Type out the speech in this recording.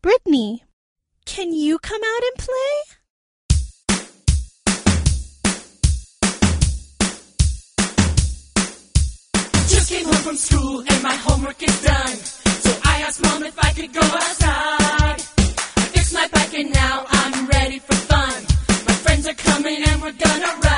Brittany, can you come out and play? Just came home from school and my homework is done. So I asked Mom if I could go outside. I fixed my bike and now I'm ready for fun. My friends are coming and we're gonna ride.